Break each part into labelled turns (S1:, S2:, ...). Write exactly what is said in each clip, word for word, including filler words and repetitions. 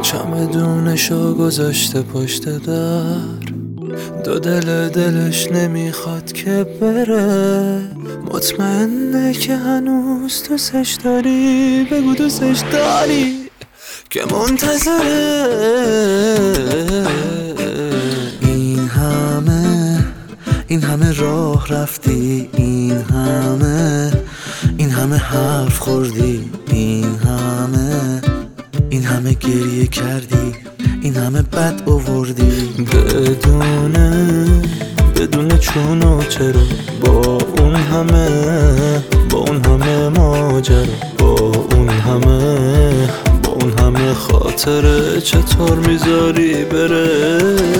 S1: چمدونشو گذاشته پشت در، دو دل دلش نمیخواد که بره. مطمئنه که هنوز دوستش داری، بگو دوستش داری که منتظره.
S2: این همه این همه راه رفتی، این همه این همه حرف خوردی، این همه این همه گریه کردی، این همه بد آوردی.
S1: بدونه بدون چون و چرا، با اون همه با اون همه ماجرا، با اون همه با اون همه خاطره، چطور میذاری بره؟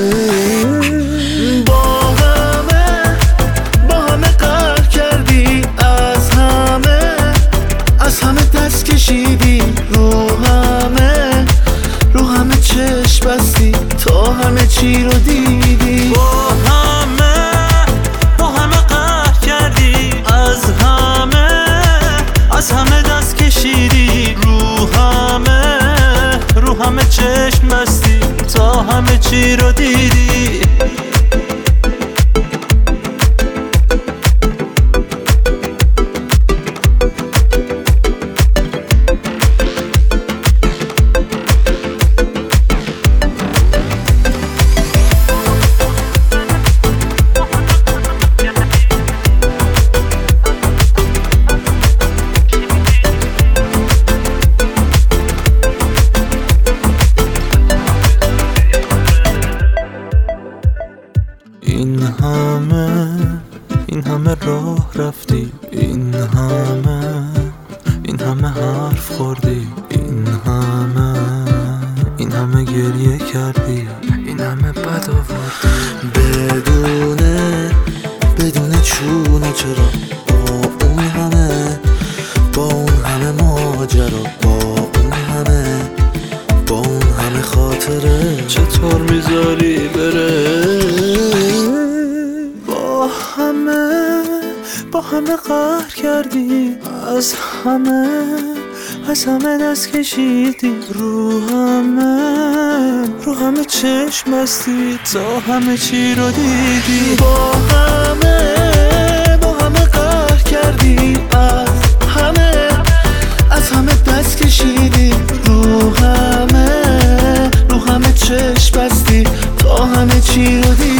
S2: با همه با همه قهر کردی، از همه از همه دست کشیدی، رو همه رو همه چشم بستی تا همه چی رو دیدی.
S1: با همه با همه قهر کردی، از همه از همه دست کشیدی، رو همه رو همه چشم بستی تا همه چی رو دیدی. این همه این همه راه رفتی، این همه این همه حرف خوردی، این همه این همه گریه کردی، این همه بد آوردی.
S2: بدونه بدون چون و چرا، با اون همه با اون همه ماجرا، با اون همه با اون همه خاطره،
S1: چطور میذاری بره؟ با همه با همه قهر کردی، از همه از همه دست کشیدی، رو همه رو همه چشم بستی تا همه چی رو دیدی.
S2: با همه با همه قهر کردی، از همه از همه دست کشیدی، رو همه رو همه چشم بستی تا همه چی رو دیدی.